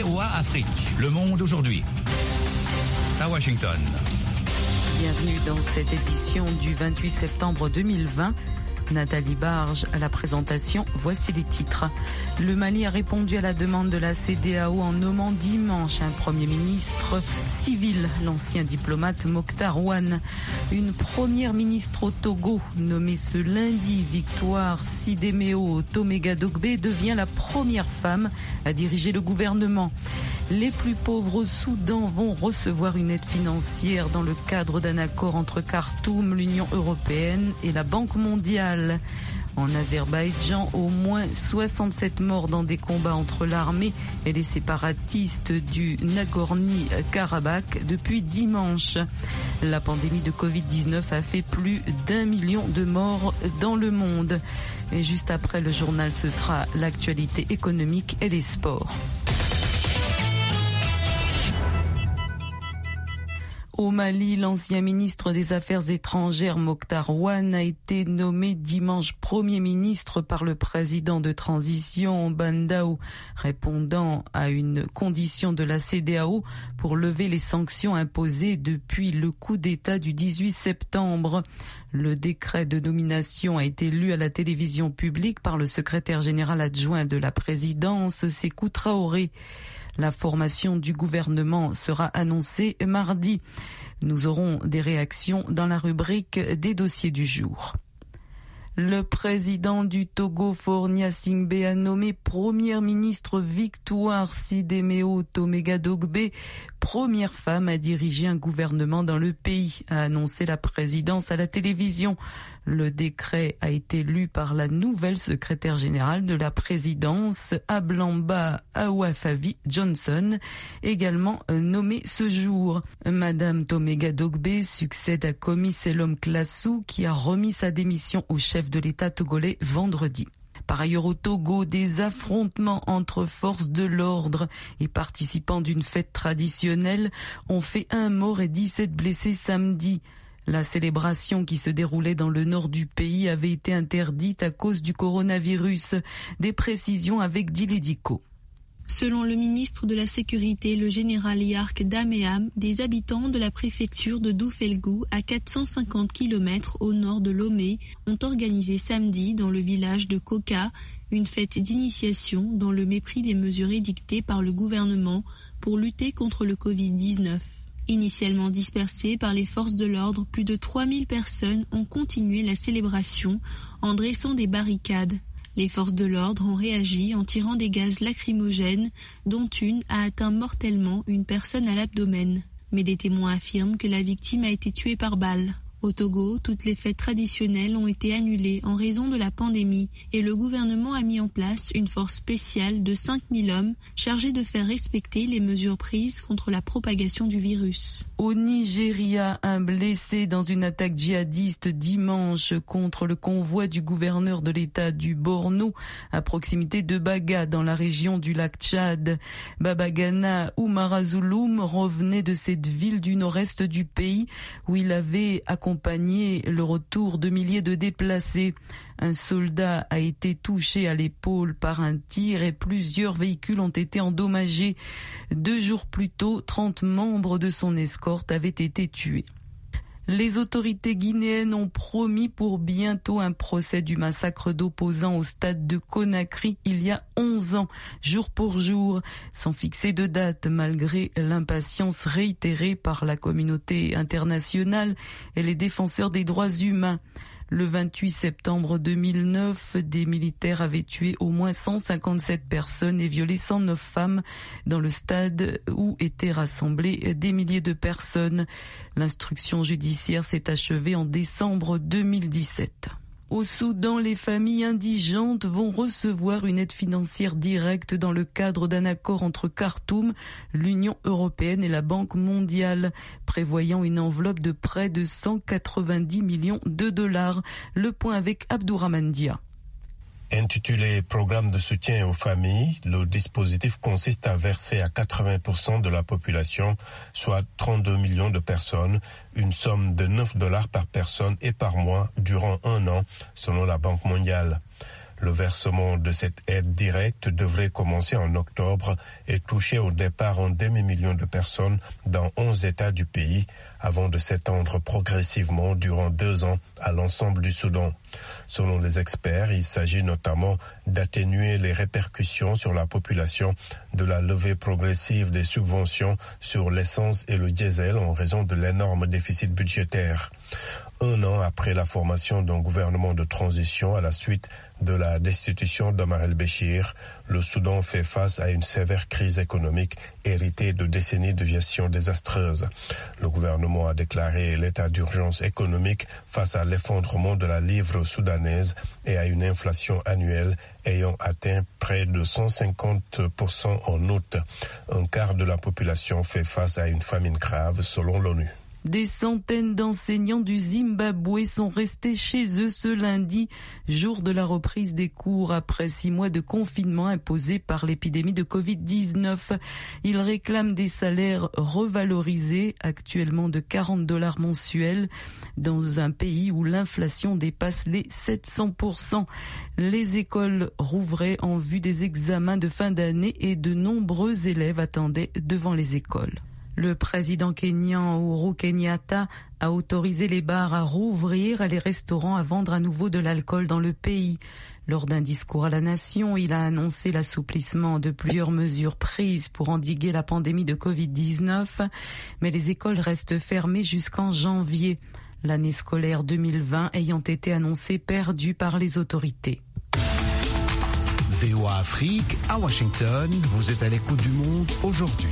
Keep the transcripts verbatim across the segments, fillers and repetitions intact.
V O A Afrique, le monde aujourd'hui. À Washington. Bienvenue dans cette édition du vingt-huit septembre deux mille vingt. Nathalie Barge à la présentation, voici les titres. Le Mali a répondu à la demande de la C D A O en nommant dimanche un Premier ministre civil, l'ancien diplomate Mokhtar Ouane. Une première ministre au Togo, nommée ce lundi, Victoire Sidéméo Toméga-Dogbe, devient la première femme à diriger le gouvernement. Les plus pauvres au Soudan vont recevoir une aide financière dans le cadre d'un accord entre Khartoum, l'Union européenne et la Banque mondiale. En Azerbaïdjan, au moins soixante-sept morts dans des combats entre l'armée et les séparatistes du Nagorno-Karabakh depuis dimanche. La pandémie de covid dix-neuf a fait plus d'un million de morts dans le monde. Et juste après le journal, ce sera l'actualité économique et les sports. Au Mali, l'ancien ministre des Affaires étrangères Mokhtar Ouane a été nommé dimanche Premier ministre par le président de transition Bandao, répondant à une condition de la C D A O pour lever les sanctions imposées depuis le coup d'État du dix-huit septembre. Le décret de nomination a été lu à la télévision publique par le secrétaire général adjoint de la présidence, Sékou Traoré. La formation du gouvernement sera annoncée mardi. Nous aurons des réactions dans la rubrique des dossiers du jour. Le président du Togo, Faure Gnassingbé, a nommé première ministre Victoire Sidéméo Toméga-Dogbe, première femme à diriger un gouvernement dans le pays, a annoncé la présidence à la télévision. Le décret a été lu par la nouvelle secrétaire générale de la présidence, Ablamba Awafavi Johnson, également nommée ce jour. Madame Toméga-Dogbe succède à Komi Selom Klassou, qui a remis sa démission au chef de l'État togolais vendredi. Par ailleurs, au Togo, des affrontements entre forces de l'ordre et participants d'une fête traditionnelle ont fait un mort et dix-sept blessés samedi. La célébration qui se déroulait dans le nord du pays avait été interdite à cause du coronavirus. Des précisions avec Dilédico. Selon le ministre de la Sécurité, le général Yark Daméam, des habitants de la préfecture de Doufelgou, à quatre cent cinquante kilomètres au nord de Lomé, ont organisé samedi dans le village de Koka une fête d'initiation dans le mépris des mesures édictées par le gouvernement pour lutter contre le covid dix-neuf. Initialement dispersées par les forces de l'ordre, plus de trois mille personnes ont continué la célébration en dressant des barricades. Les forces de l'ordre ont réagi en tirant des gaz lacrymogènes, dont une a atteint mortellement une personne à l'abdomen. Mais des témoins affirment que la victime a été tuée par balle. Au Togo, toutes les fêtes traditionnelles ont été annulées en raison de la pandémie et le gouvernement a mis en place une force spéciale de cinq mille hommes chargés de faire respecter les mesures prises contre la propagation du virus. Au Nigeria, un blessé dans une attaque djihadiste dimanche contre le convoi du gouverneur de l'État du Borno à proximité de Baga dans la région du lac Tchad. Babagana Oumarazouloum revenait de cette ville du nord-est du pays où il avait accompagné le retour de milliers de déplacés. Un soldat a été touché à l'épaule par un tir et plusieurs véhicules ont été endommagés. Deux jours plus tôt, trente membres de son escorte avaient été tués. Les autorités guinéennes ont promis pour bientôt un procès du massacre d'opposants au stade de Conakry il y a onze ans, jour pour jour, sans fixer de date malgré l'impatience réitérée par la communauté internationale et les défenseurs des droits humains. Le vingt-huit septembre deux mille neuf, des militaires avaient tué au moins cent cinquante-sept personnes et violé cent neuf femmes dans le stade où étaient rassemblées des milliers de personnes. L'instruction judiciaire s'est achevée en décembre deux mille dix-sept. Au Soudan, les familles indigentes vont recevoir une aide financière directe dans le cadre d'un accord entre Khartoum, l'Union européenne et la Banque mondiale, prévoyant une enveloppe de près de cent quatre-vingt-dix millions de dollars. Le point avec Abdourahmane Dia. Intitulé « Programme de soutien aux familles », le dispositif consiste à verser à quatre-vingts pour cent de la population, soit trente-deux millions de personnes, une somme de neuf dollars par personne et par mois durant un an, selon la Banque mondiale. Le versement de cette aide directe devrait commencer en octobre et toucher au départ un demi-million de personnes dans onze États du pays avant de s'étendre progressivement durant deux ans à l'ensemble du Soudan. Selon les experts, il s'agit notamment d'atténuer les répercussions sur la population de la levée progressive des subventions sur l'essence et le diesel en raison de l'énorme déficit budgétaire. Un an après la formation d'un gouvernement de transition à la suite de la destitution d'Omar el-Béchir, le Soudan fait face à une sévère crise économique héritée de décennies de gestion désastreuse. Le gouvernement a déclaré l'état d'urgence économique face à l'effondrement de la livre soudanaise et à une inflation annuelle ayant atteint près de cent cinquante pour cent en août. Un quart de la population fait face à une famine grave selon l'ONU. Des centaines d'enseignants du Zimbabwe sont restés chez eux ce lundi, jour de la reprise des cours après six mois de confinement imposé par l'épidémie de covid dix-neuf. Ils réclament des salaires revalorisés, actuellement de quarante dollars mensuels, dans un pays où l'inflation dépasse les sept cents pour cent. Les écoles rouvraient en vue des examens de fin d'année et de nombreux élèves attendaient devant les écoles. Le président kényan Uhuru Kenyatta a autorisé les bars à rouvrir et les restaurants à vendre à nouveau de l'alcool dans le pays. Lors d'un discours à la nation, il a annoncé l'assouplissement de plusieurs mesures prises pour endiguer la pandémie de covid dix-neuf, mais les écoles restent fermées jusqu'en janvier, l'année scolaire deux mille vingt ayant été annoncée perdue par les autorités. V O A Afrique, à Washington, vous êtes à l'écoute du monde aujourd'hui.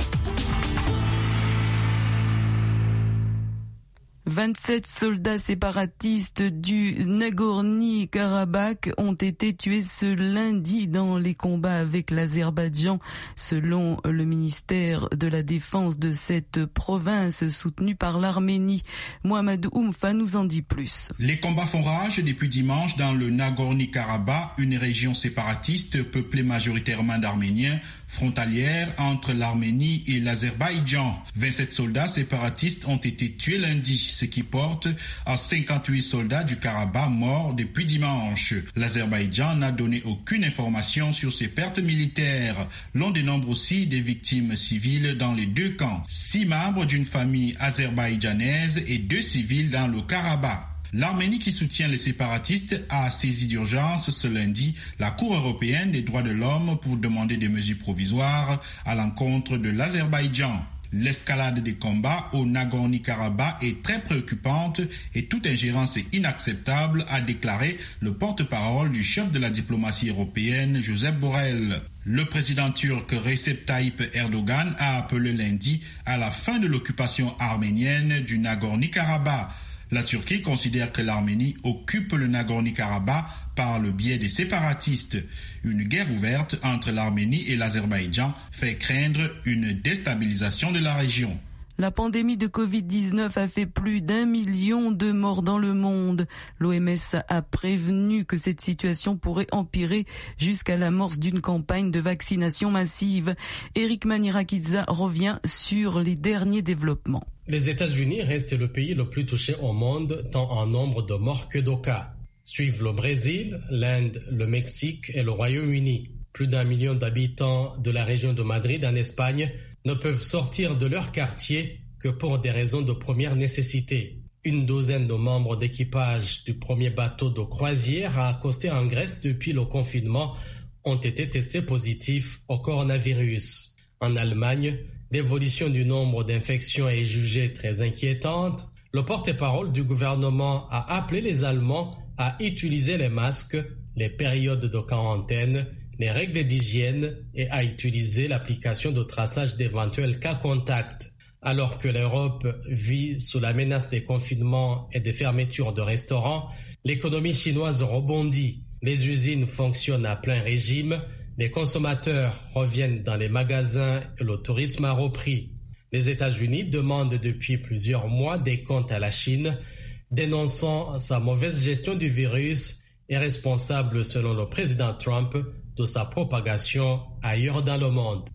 vingt-sept soldats séparatistes du Nagorno-Karabakh ont été tués ce lundi dans les combats avec l'Azerbaïdjan, selon le ministère de la Défense de cette province soutenue par l'Arménie. Mohamed Oumfa nous en dit plus. Les combats font rage depuis dimanche dans le Nagorno-Karabakh, une région séparatiste peuplée majoritairement d'Arméniens, frontalière entre l'Arménie et l'Azerbaïdjan. vingt-sept soldats séparatistes ont été tués lundi, ce qui porte à cinquante-huit soldats du Karabakh morts depuis dimanche. L'Azerbaïdjan n'a donné aucune information sur ces pertes militaires. L'on dénombre aussi des victimes civiles dans les deux camps. Six membres d'une famille azerbaïdjanaise et deux civils dans le Karabakh. L'Arménie, qui soutient les séparatistes, a saisi d'urgence ce lundi la Cour européenne des droits de l'homme pour demander des mesures provisoires à l'encontre de l'Azerbaïdjan. L'escalade des combats au Nagorno-Karabakh est très préoccupante et toute ingérence est inacceptable, a déclaré le porte-parole du chef de la diplomatie européenne, Josep Borrell. Le président turc Recep Tayyip Erdogan a appelé lundi à la fin de l'occupation arménienne du Nagorno-Karabakh. La Turquie considère que l'Arménie occupe le Nagorno-Karabakh par le biais des séparatistes. Une guerre ouverte entre l'Arménie et l'Azerbaïdjan fait craindre une déstabilisation de la région. La pandémie de covid dix-neuf a fait plus d'un million de morts dans le monde. L'O M S a prévenu que cette situation pourrait empirer jusqu'à l'amorce d'une campagne de vaccination massive. Eric Manirakidza revient sur les derniers développements. Les États-Unis restent le pays le plus touché au monde, tant en nombre de morts que de cas. Suivent le Brésil, l'Inde, le Mexique et le Royaume-Uni. Plus d'un million d'habitants de la région de Madrid en Espagne ne peuvent sortir de leur quartier que pour des raisons de première nécessité. Une douzaine de membres d'équipage du premier bateau de croisière à accoster en Grèce depuis le confinement ont été testés positifs au coronavirus. En Allemagne, l'évolution du nombre d'infections est jugée très inquiétante. Le porte-parole du gouvernement a appelé les Allemands à utiliser les masques, les périodes de quarantaine, les règles d'hygiène et à utiliser l'application de traçage d'éventuels cas contacts. Alors que l'Europe vit sous la menace des confinements et des fermetures de restaurants, l'économie chinoise rebondit. Les usines fonctionnent à plein régime, les consommateurs reviennent dans les magasins et le tourisme a repris. Les États-Unis demandent depuis plusieurs mois des comptes à la Chine, dénonçant sa mauvaise gestion du virus et responsable, selon le président Trump, de sa propagation ailleurs dans le monde.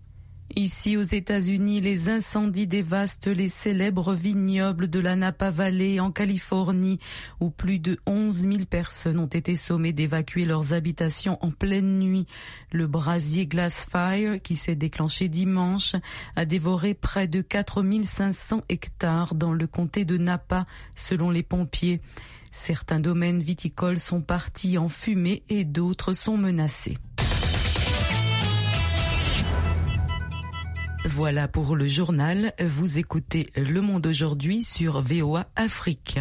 Ici aux États-Unis, les incendies dévastent les célèbres vignobles de la Napa Valley en Californie, où plus de onze mille personnes ont été sommées d'évacuer leurs habitations en pleine nuit. Le brasier Glass Fire, qui s'est déclenché dimanche, a dévoré près de quatre mille cinq cents hectares dans le comté de Napa, selon les pompiers. Certains domaines viticoles sont partis en fumée et d'autres sont menacés. Voilà pour le journal. Vous écoutez Le Monde aujourd'hui sur V O A Afrique.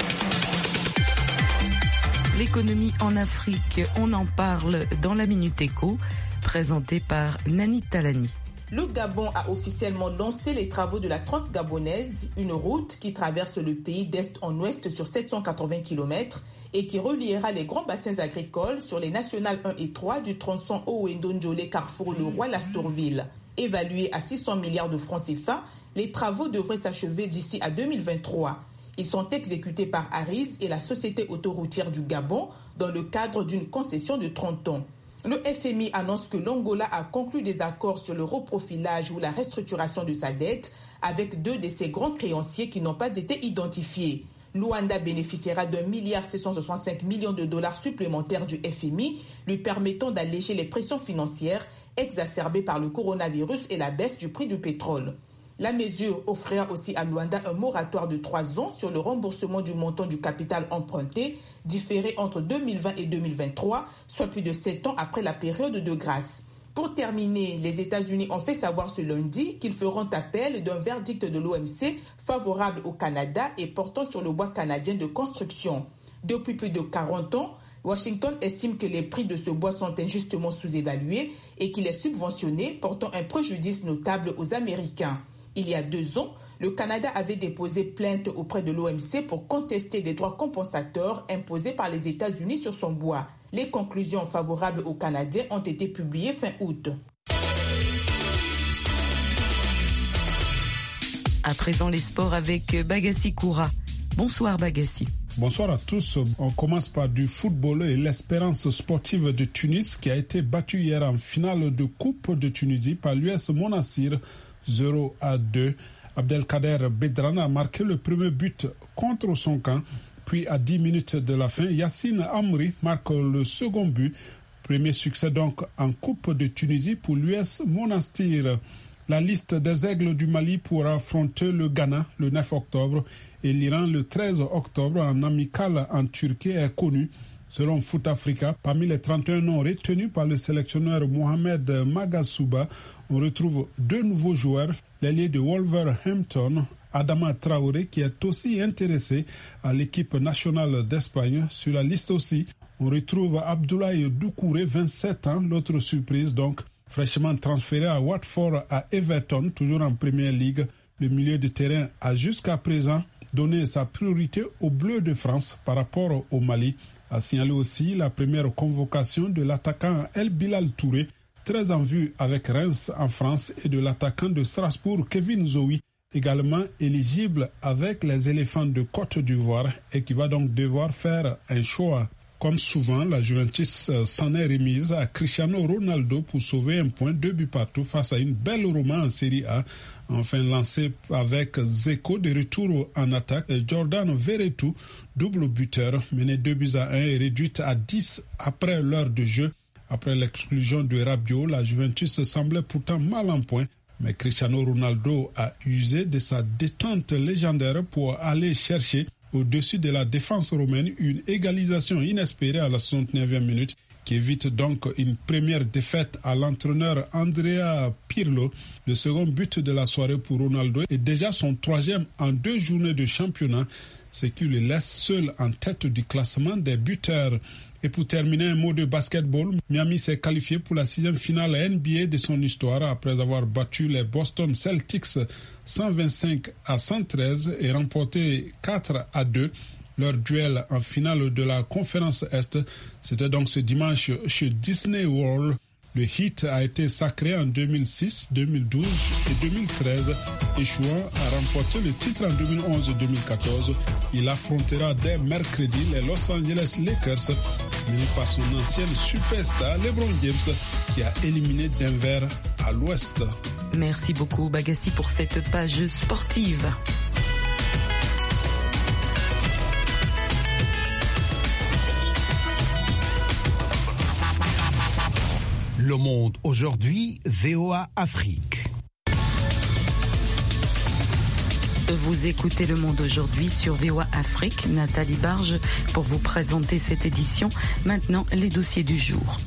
L'économie en Afrique, on en parle dans la Minute Éco, présentée par Nani Talani. Le Gabon a officiellement lancé les travaux de la Transgabonaise, une route qui traverse le pays d'est en ouest sur sept cent quatre-vingts kilomètres et qui reliera les grands bassins agricoles sur les nationales un et trois du tronçon Owendo-Njolé-Carrefour-Le-Roi-Lastourville. Évalués à six cents milliards de francs C F A, les travaux devraient s'achever d'ici à deux mille vingt-trois. Ils sont exécutés par Aris et la Société autoroutière du Gabon dans le cadre d'une concession de trente ans. Le F M I annonce que l'Angola a conclu des accords sur le reprofilage ou la restructuration de sa dette avec deux de ses grands créanciers qui n'ont pas été identifiés. Luanda bénéficiera d'un milliard six cent soixante-cinq millions de dollars supplémentaires du F M I, lui permettant d'alléger les pressions financières exacerbées par le coronavirus et la baisse du prix du pétrole. La mesure offrira aussi à Luanda un moratoire de trois ans sur le remboursement du montant du capital emprunté, différé entre deux mille vingt et deux mille vingt-trois, soit plus de sept ans après la période de grâce. Pour terminer, les États-Unis ont fait savoir ce lundi qu'ils feront appel d'un verdict de l'O M C favorable au Canada et portant sur le bois canadien de construction. Depuis plus de quarante ans, Washington estime que les prix de ce bois sont injustement sous-évalués et qu'il est subventionné, portant un préjudice notable aux Américains. Il y a deux ans, le Canada avait déposé plainte auprès de l'O M C pour contester des droits compensateurs imposés par les États-Unis sur son bois. Les conclusions favorables aux Canadiens ont été publiées fin août. À présent, les sports avec Bagassi Koura. Bonsoir Bagassi. Bonsoir à tous. On commence par du football et l'Espérance sportive de Tunis qui a été battue hier en finale de Coupe de Tunisie par l'U S Monastir zéro à deux. Abdelkader Bedran a marqué le premier but contre son camp. Puis à dix minutes de la fin, Yassine Amri marque le second but. Premier succès donc en Coupe de Tunisie pour l'U S Monastir. La liste des Aigles du Mali pour affronter le Ghana le neuf octobre et l'Iran le treize octobre en amical en Turquie est connue. Selon Foot Africa, parmi les trente et un noms retenus par le sélectionneur Mohamed Magasuba, on retrouve deux nouveaux joueurs, l'ailier de Wolverhampton, Adama Traoré, qui est aussi intéressé à l'équipe nationale d'Espagne. Sur la liste aussi, on retrouve Abdoulaye Doucouré, vingt-sept ans, l'autre surprise donc, fraîchement transféré à Watford à Everton, toujours en Premier League. Le milieu de terrain a jusqu'à présent donné sa priorité aux Bleus de France par rapport au Mali. A signalé aussi la première convocation de l'attaquant El Bilal Touré, très en vue avec Reims en France, et de l'attaquant de Strasbourg Kevin Zoui, également éligible avec les éléphants de Côte d'Ivoire et qui va donc devoir faire un choix. Comme souvent, la Juventus s'en est remise à Cristiano Ronaldo pour sauver un point, deux buts partout face à une belle Roma en Série A. Enfin lancé avec Zeko de retour en attaque. Jordan Verretou, double buteur, mené deux buts à un et réduite à dix après l'heure de jeu. Après l'exclusion de Rabiot, la Juventus semblait pourtant mal en point. Mais Cristiano Ronaldo a usé de sa détente légendaire pour aller chercher au-dessus de la défense romaine une égalisation inespérée à la soixante-neuvième minute qui évite donc une première défaite à l'entraîneur Andrea Pirlo. Le second but de la soirée pour Ronaldo est déjà son troisième en deux journées de championnat, ce qui le laisse seul en tête du classement des buteurs. Et pour terminer, un mot de basketball. Miami s'est qualifié pour la sixième finale N B A de son histoire après avoir battu les Boston Celtics cent vingt-cinq à cent treize et remporté quatre à deux. Leur duel en finale de la conférence Est, c'était donc ce dimanche chez Disney World. Le Heat a été sacré en deux mille six, deux mille douze et deux mille treize, échouant à remporter le titre en deux mille onze et deux mille quatorze. Il affrontera dès mercredi les Los Angeles Lakers, menés par son ancienne superstar LeBron James, qui a éliminé Denver à l'ouest. Merci beaucoup Bagassi pour cette page sportive. Le Monde aujourd'hui, V O A Afrique. Vous écoutez Le Monde aujourd'hui sur V O A Afrique. Nathalie Barge pour vous présenter cette édition. Maintenant, les dossiers du jour.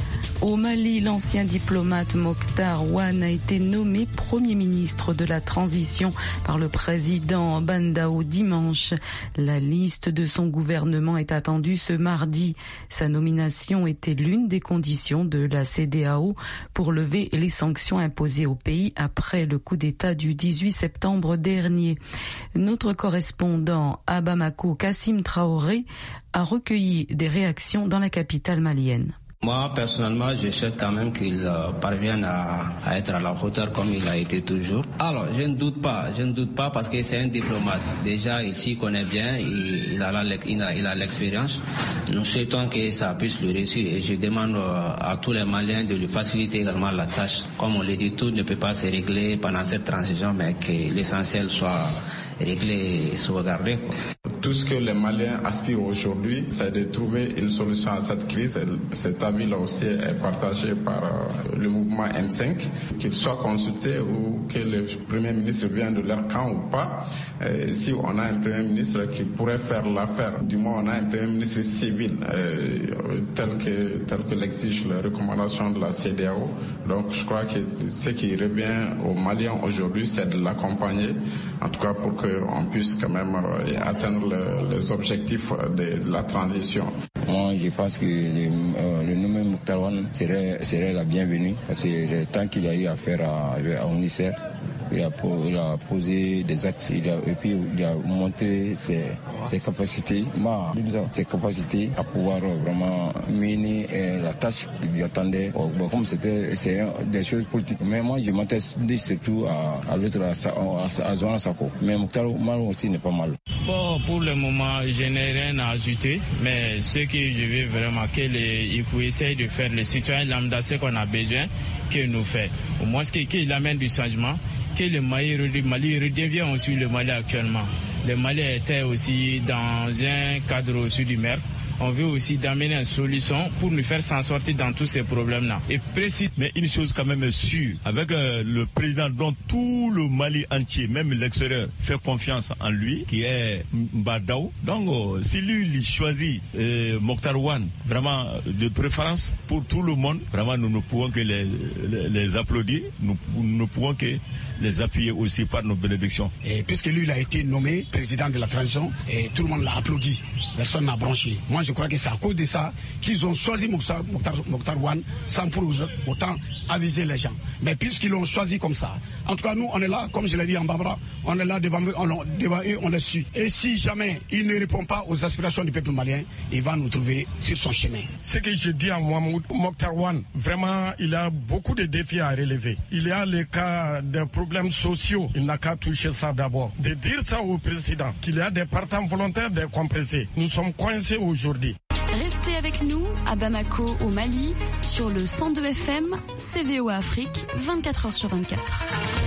Au Mali, l'ancien diplomate Mokhtar Ouane a été nommé Premier ministre de la transition par le président Bandao dimanche. La liste de son gouvernement est attendue ce mardi. Sa nomination était l'une des conditions de la C D A O pour lever les sanctions imposées au pays après le coup d'État du dix-huit septembre dernier. Notre correspondant à Bamako, Kassim Traoré, a recueilli des réactions dans la capitale malienne. Moi, personnellement, je souhaite quand même qu'il euh, parvienne à, à être à la hauteur comme il a été toujours. Alors, je ne doute pas, je ne doute pas parce que c'est un diplomate. Déjà, il s'y connaît bien, il, il a la, il a, il a l'expérience. Nous souhaitons que ça puisse le réussir et je demande euh, à tous les Maliens de lui faciliter également la tâche. Comme on l'a dit, tout ne peut pas se régler pendant cette transition, mais que l'essentiel soit réglé et sauvegardé, quoi. Tout ce que les Maliens aspirent aujourd'hui, c'est de trouver une solution à cette crise. Cet avis-là aussi est partagé par euh, le mouvement M cinq, qu'ils soient consultés ou que le Premier ministre vienne de leur camp ou pas. Euh, si on a un Premier ministre qui pourrait faire l'affaire, du moins on a un Premier ministre civil euh, tel que tel que l'exige les recommandations de la C D A O. Donc je crois que ce qui revient aux Maliens aujourd'hui, c'est de l'accompagner, en tout cas pour qu'on puisse quand même euh, atteindre le, les objectifs de, de la transition. Moi, je pense que le, euh, le nom Mokhtar Ouane serait, serait la bienvenue parce que le temps qu'il a eu à faire à, à Unicef, il a, il a posé des actes il a, et puis il a montré ses, ses capacités, ma, ses capacités à pouvoir vraiment mener euh, la tâche qu'il attendait. Bon, comme c'était c'est des choses politiques. Mais moi, je m'intéresse surtout à, à l'autre, à, à, à Zouana Sako. Mais Mokhtar Ouane aussi n'est pas mal. Bon, pour le moment, je n'ai rien à ajouter, mais ce que je veux vraiment, qu'il essaye de faire, le citoyen lambda, ce qu'on a besoin, qu'il nous fait. Au moins, qu'il amène du changement, que le Mali, le Mali redevient aussi le Mali actuellement. Le Mali était aussi dans un cadre au-dessus du mer. On veut aussi d'amener une solution pour nous faire s'en sortir dans tous ces problèmes-là. Et précis. Mais une chose quand même est sûre, avec euh, le président dont tout le Mali entier, même l'extérieur, fait confiance en lui, qui est Mbadao. Donc, euh, si lui, il choisit euh, Mokhtar Ouane, vraiment de préférence pour tout le monde, vraiment nous ne pouvons que les, les, les applaudir, nous, nous ne pouvons que les appuyer aussi par nos bénédictions. Et puisque lui, il a été nommé président de la transition, et tout le monde l'a applaudi, personne n'a branché. Moi, je crois que c'est à cause de ça qu'ils ont choisi Mokhtar, Mokhtar, Mokhtar Ouane sans pour autant aviser les gens. Mais puisqu'ils l'ont choisi comme ça, en tout cas, nous, on est là, comme je l'ai dit en Barbara, on est là devant eux, on, devant eux, on les suit. Et si jamais il ne répond pas aux aspirations du peuple malien, il va nous trouver sur son chemin. Ce que je dis à moi, Mokhtar Ouane, vraiment, il a beaucoup de défis à relever. Il y a le cas de problèmes sociaux, il n'a qu'à toucher ça d'abord. De dire ça au président, qu'il y a des partants volontaires décompressés. Nous sommes coincés aujourd'hui. Restez avec nous à Bamako, au Mali, sur le cent deux F M, C V O A Afrique, vingt-quatre heures sur vingt-quatre.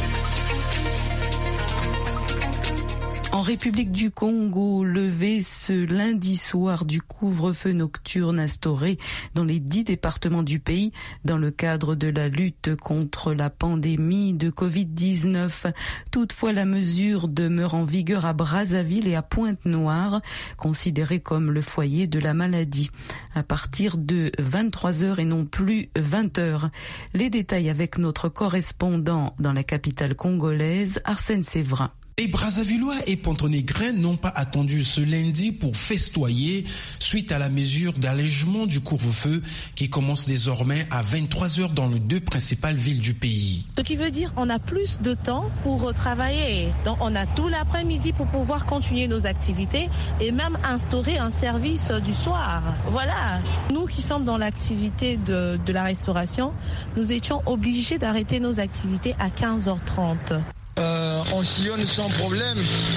En République du Congo, levé ce lundi soir du couvre-feu nocturne instauré dans les dix départements du pays dans le cadre de la lutte contre la pandémie de covid dix-neuf. Toutefois, la mesure demeure en vigueur à Brazzaville et à Pointe-Noire, considérées comme le foyer de la maladie, à partir de vingt-trois heures et non plus vingt heures. Les détails avec notre correspondant dans la capitale congolaise, Arsène Séverin. Les Brazzavillois et Pontonégrin n'ont pas attendu ce lundi pour festoyer suite à la mesure d'allègement du couvre-feu qui commence désormais à vingt-trois heures dans les deux principales villes du pays. Ce qui veut dire qu'on a plus de temps pour travailler. Donc on a tout l'après-midi pour pouvoir continuer nos activités et même instaurer un service du soir. Voilà, nous qui sommes dans l'activité de, de la restauration, nous étions obligés d'arrêter nos activités à quinze heures trente. Euh, on sillonne sans problème.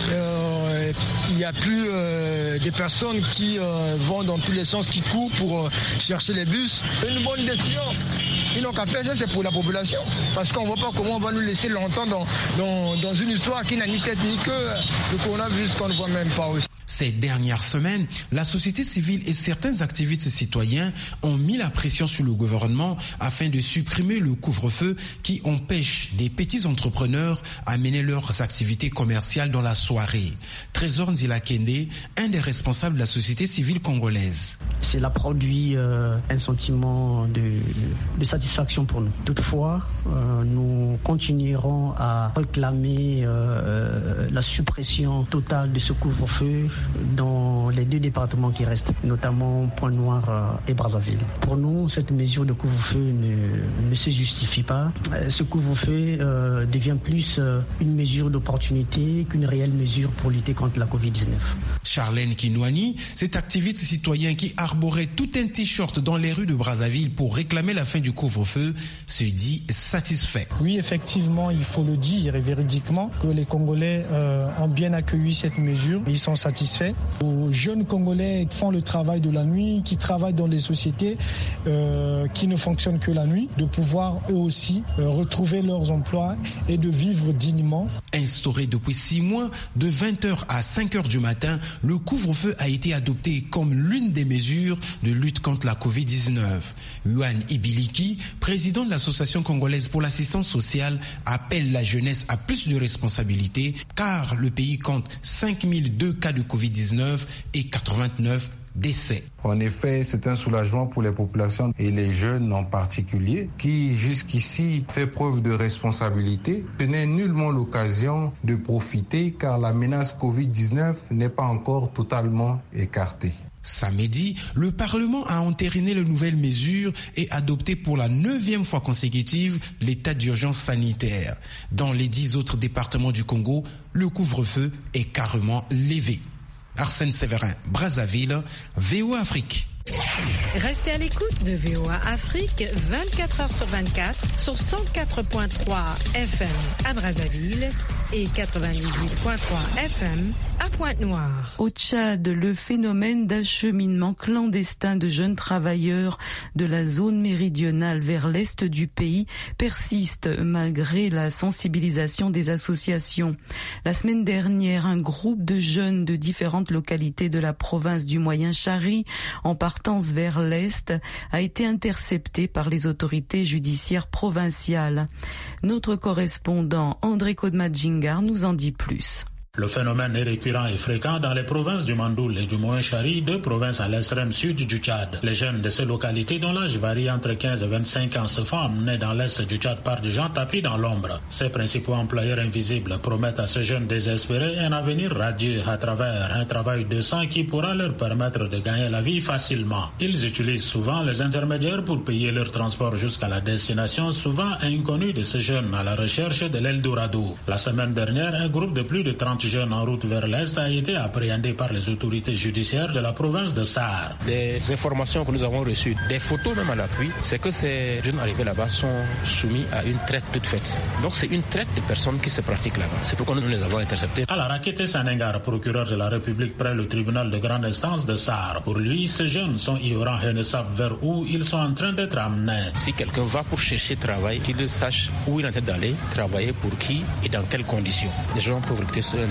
Euh, il n'y a plus euh, des personnes qui euh, vont dans tous les sens, qui courent pour euh, chercher les bus. C'est une bonne décision. Ils n'ont qu'à faire ça, c'est pour la population. Parce qu'on ne voit pas comment on va nous laisser longtemps dans, dans, dans une histoire qui n'a ni tête ni queue. Le coronavirus qu'on ne voit même pas aussi. Ces dernières semaines, la société civile et certains activistes citoyens ont mis la pression sur le gouvernement afin de supprimer le couvre-feu qui empêche des petits entrepreneurs à mener leurs activités commerciales dans la soirée. Trésor Nzila Kende, un des responsables de la société civile congolaise. Cela produit euh, un sentiment de, de satisfaction pour nous. Toutefois, euh, nous continuerons à réclamer euh, la suppression totale de ce couvre-feu dans les deux départements qui restent, notamment Pointe-Noire et Brazzaville. Pour nous, cette mesure de couvre-feu ne, ne se justifie pas. Ce couvre-feu euh, devient plus euh, une mesure d'opportunité qu'une réelle mesure pour lutter contre la covid dix-neuf. Charlène Kinouani, cet activiste citoyen qui arborait tout un t-shirt dans les rues de Brazzaville pour réclamer la fin du couvre-feu, se dit satisfait. Oui, effectivement, il faut le dire et véridiquement que les Congolais euh, ont bien accueilli cette mesure. Ils sont satisfaits. Aux jeunes Congolais qui font le travail de la nuit, qui travaillent dans les sociétés euh, qui ne fonctionnent que la nuit, de pouvoir eux aussi euh, retrouver leurs emplois et de vivre dignement. Instauré depuis six mois, de vingt heures à cinq heures du matin, le couvre-feu a été adopté comme l'une des mesures de lutte contre la covid dix-neuf. Yuan Ibiliki, président de l'Association congolaise pour l'assistance sociale, appelle la jeunesse à plus de responsabilités car le pays compte cinq mille deux cas de covid dix-neuf et quatre-vingt-neuf décès. En effet, c'est un soulagement pour les populations et les jeunes en particulier qui jusqu'ici fait preuve de responsabilité. Ce n'est nullement l'occasion de profiter car la menace covid dix-neuf n'est pas encore totalement écartée. Samedi, le Parlement a entériné les nouvelles mesures et adopté pour la neuvième fois consécutive l'état d'urgence sanitaire. Dans les dix autres départements du Congo, le couvre-feu est carrément levé. Arsène Séverin, Brazzaville, V O A Afrique. Restez à l'écoute de V O A Afrique vingt-quatre heures sur vingt-quatre sur cent quatre virgule trois F M à Brazzaville et quatre-vingt-dix-huit virgule trois F M à Pointe-Noire. Au Tchad, le phénomène d'acheminement clandestin de jeunes travailleurs de la zone méridionale vers l'est du pays persiste malgré la sensibilisation des associations. La semaine dernière, un groupe de jeunes de différentes localités de la province du Moyen-Chari, en partance vers l'est, a été intercepté par les autorités judiciaires provinciales. Notre correspondant André Kodmadjingar nous en dit plus. Le phénomène est récurrent et fréquent dans les provinces du Mandoul et du Moyen-Chari, deux provinces à l'extrême sud du Tchad. Les jeunes de ces localités, dont l'âge varie entre quinze et vingt-cinq ans, se font emmener dans l'est du Tchad par des gens tapis dans l'ombre. Ces principaux employeurs invisibles promettent à ces jeunes désespérés un avenir radieux à travers un travail décent qui pourra leur permettre de gagner la vie facilement. Ils utilisent souvent les intermédiaires pour payer leur transport jusqu'à la destination, souvent inconnu de ces jeunes à la recherche de l'Eldorado. La semaine dernière, un groupe de plus de trente jeunes en route vers l'Est a été appréhendé par les autorités judiciaires de la province de Sarre. Les informations que nous avons reçues, des photos même à l'appui, c'est que ces jeunes arrivés là-bas sont soumis à une traite toute faite. Donc c'est une traite de personnes qui se pratiquent là-bas. C'est pourquoi nous les avons interceptés. À la Rakete Sanengar, procureur de la République près le tribunal de grande instance de Sarre. Pour lui, ces jeunes sont ignorants et ne savent vers où ils sont en train d'être amenés. Si quelqu'un va pour chercher travail, qu'il sache où il est en train d'aller, travailler pour qui et dans quelles conditions. Les gens peuvent recruter sur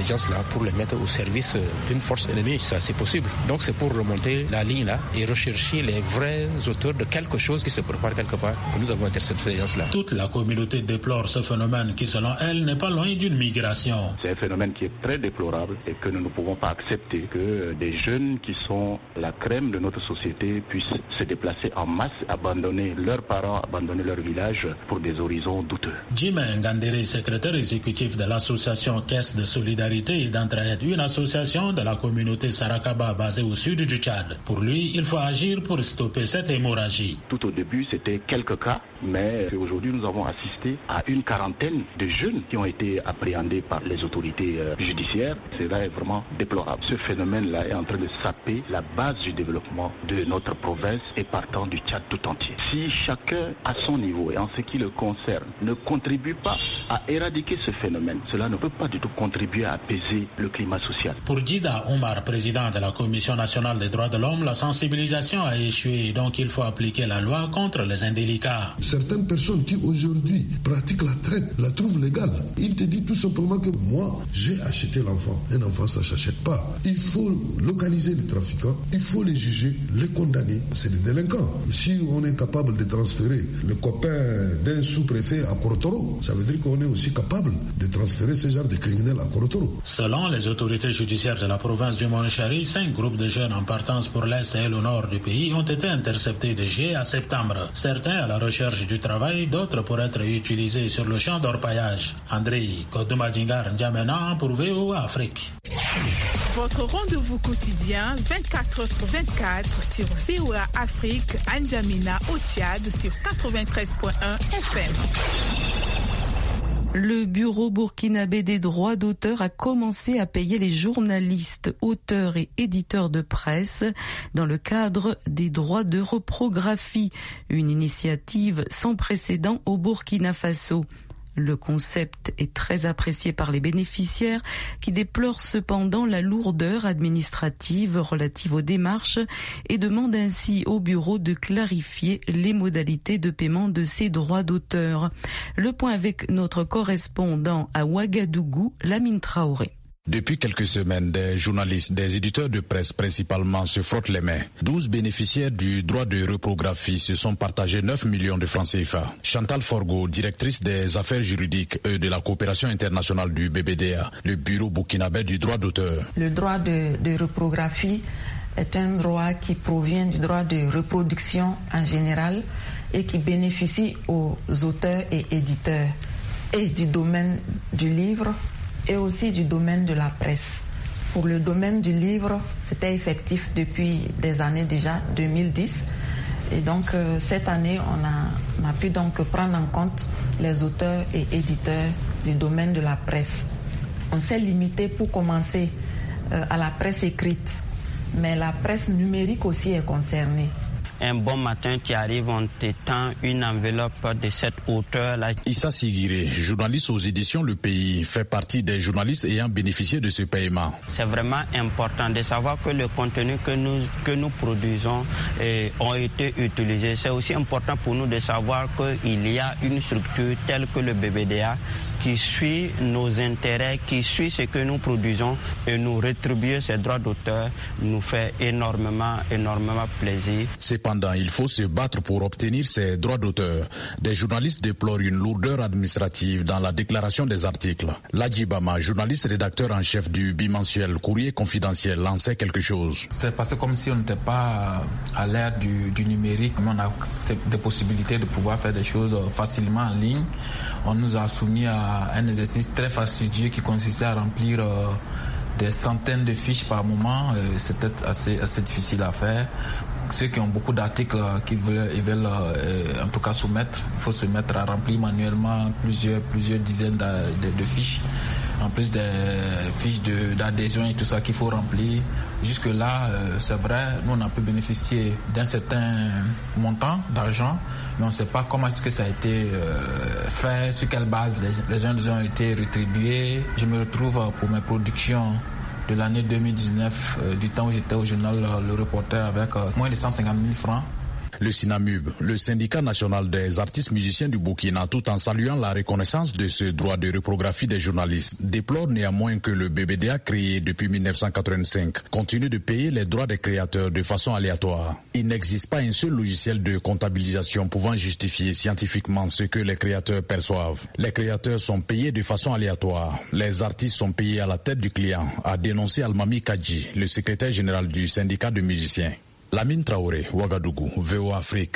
intelligences-là pour les mettre au service d'une force ennemie. Ça, c'est possible. Donc c'est pour remonter la ligne là et rechercher les vrais auteurs de quelque chose qui se prépare quelque part. Que nous avons intercepté ces gens-là. Toute la communauté déplore ce phénomène qui, selon elle, n'est pas loin d'une migration. C'est un phénomène qui est très déplorable et que nous ne pouvons pas accepter que des jeunes qui sont la crème de notre société puissent se déplacer en masse, abandonner leurs parents, abandonner leur village pour des horizons douteux. Jim Ngandere, secrétaire exécutif de l'association Caisse de solidarité et d'entraide, une association de la communauté Sarakaba basée au sud du Tchad. Pour lui, il faut agir pour stopper cette hémorragie. Tout au début, c'était quelques cas, mais aujourd'hui, nous avons assisté à une quarantaine de jeunes qui ont été appréhendés par les autorités euh, judiciaires. Cela est vraiment déplorable. Ce phénomène-là est en train de saper la base du développement de notre province et partant du Tchad tout entier. Si chacun, à son niveau et en ce qui le concerne, ne contribue pas à éradiquer ce phénomène, cela ne peut pas du tout contribuer à apaiser le climat social. Pour Djida Omar, président de la Commission nationale des droits de l'homme, la sensibilisation a échoué, donc il faut appliquer la loi contre les indélicats. Certaines personnes qui aujourd'hui pratiquent la traite, la trouvent légale. Il te dit tout simplement que moi, j'ai acheté l'enfant. Un enfant, ça ne s'achète pas. Il faut localiser les trafiquants, il faut les juger, les condamner. C'est des délinquants. Si on est capable de transférer le copain d'un sous-préfet à Korotoro, ça veut dire qu'on est aussi capable de transférer ce genre de criminels à Korotoro. Selon les autorités judiciaires de la province du Mont-Chari, cinq groupes de jeunes en partance pour l'Est et le Nord du pays ont été interceptés de juillet à septembre. Certains à la recherche du travail, d'autres pour être utilisés sur le champ d'orpaillage. André Kodumadingar N'Djamena pour V O A Afrique. Votre rendez-vous quotidien vingt-quatre heures sur vingt-quatre sur V O A Afrique, N'Djamena au Tchad sur quatre-vingt-treize virgule un F M. Le Bureau burkinabé des droits d'auteur a commencé à payer les journalistes, auteurs et éditeurs de presse dans le cadre des droits de reprographie, une initiative sans précédent au Burkina Faso. Le concept est très apprécié par les bénéficiaires qui déplorent cependant la lourdeur administrative relative aux démarches et demandent ainsi au bureau de clarifier les modalités de paiement de ces droits d'auteur. Le point avec notre correspondant à Ouagadougou, Lamine Traoré. Depuis quelques semaines, des journalistes, des éditeurs de presse principalement se frottent les mains. douze bénéficiaires du droit de reprographie se sont partagés neuf millions de francs C F A. Chantal Forgo, directrice des affaires juridiques et de la coopération internationale du B B D A, le bureau burkinabé du droit d'auteur. Le droit de, de reprographie est un droit qui provient du droit de reproduction en général et qui bénéficie aux auteurs et éditeurs et du domaine du livre et aussi du domaine de la presse. Pour le domaine du livre, c'était effectif depuis des années déjà, deux mille dix. Et donc, euh, cette année, on a, on a pu donc prendre en compte les auteurs et éditeurs du domaine de la presse. On s'est limité pour commencer euh, à la presse écrite, mais la presse numérique aussi est concernée. Un bon matin, tu arrives, on t'étend une enveloppe de cette hauteur-là. Issa Sigiré, journaliste aux éditions Le Pays, fait partie des journalistes ayant bénéficié de ce paiement. C'est vraiment important de savoir que le contenu que nous, que nous produisons eh, ont été utilisés. C'est aussi important pour nous de savoir qu'il y a une structure telle que le B B D A qui suit nos intérêts, qui suit ce que nous produisons et nous rétribuer ces droits d'auteur nous fait énormément, énormément plaisir. Cependant, il faut se battre pour obtenir ces droits d'auteur. Des journalistes déplorent une lourdeur administrative dans la déclaration des articles. Ladji Bama, journaliste rédacteur en chef du bimensuel Courrier Confidentiel, lançait quelque chose. C'est passé comme si on n'était pas à l'ère du, du numérique. On a des possibilités de pouvoir faire des choses facilement en ligne. On nous a soumis à un exercice très fastidieux qui consistait à remplir euh, des centaines de fiches par moment. Euh, C'était assez, assez difficile à faire. Ceux qui ont beaucoup d'articles euh, qu'ils veulent, ils veulent euh, en tout cas soumettre, il faut se mettre à remplir manuellement plusieurs, plusieurs dizaines de, de, de fiches. En plus des fiches de, d'adhésion et tout ça qu'il faut remplir. Jusque-là, euh, c'est vrai, nous on a pu bénéficier d'un certain montant d'argent, mais on ne sait pas comment est-ce que ça a été euh, fait, sur quelle base les, les gens ont été rétribués. Je me retrouve euh, pour mes productions de l'année deux mille dix-neuf, euh, du temps où j'étais au journal euh, Le Reporter avec euh, moins de cent cinquante mille francs. Le SINAMUB, le syndicat national des artistes musiciens du Burkina, tout en saluant la reconnaissance de ce droit de reprographie des journalistes, déplore néanmoins que le B B D A créé depuis mille neuf cent quatre-vingt-cinq continue de payer les droits des créateurs de façon aléatoire. Il n'existe pas un seul logiciel de comptabilisation pouvant justifier scientifiquement ce que les créateurs perçoivent. Les créateurs sont payés de façon aléatoire. Les artistes sont payés à la tête du client, a dénoncé Almami Kadji, le secrétaire général du syndicat de musiciens. Lamine Traoré, Ouagadougou, V O A Afrique.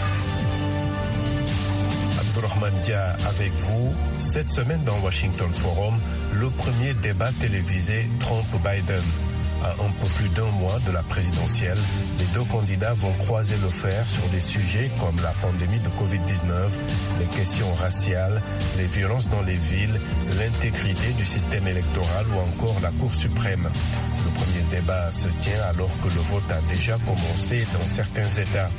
Abdourahmane Dia avec vous. Cette semaine dans Washington Forum, le premier débat télévisé Trump-Biden. À un peu plus d'un mois de la présidentielle, les deux candidats vont croiser le fer sur des sujets comme la pandémie de covid dix-neuf, les questions raciales, les violences dans les villes, l'intégrité du système électoral ou encore la Cour suprême. Le premier débat se tient alors que le vote a déjà commencé dans certains États.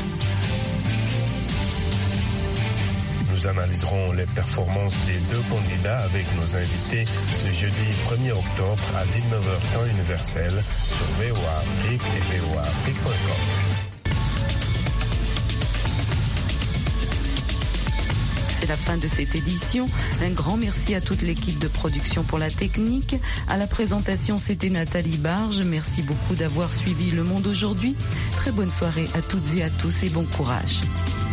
Nous analyserons les performances des deux candidats avec nos invités ce jeudi premier octobre à dix-neuf heures temps universel sur V O A Afrique et V O A Afrique point com. C'est la fin de cette édition. Un grand merci à toute l'équipe de production pour la technique. À la présentation, c'était Nathalie Barge. Merci beaucoup d'avoir suivi Le Monde aujourd'hui. Très bonne soirée à toutes et à tous et bon courage.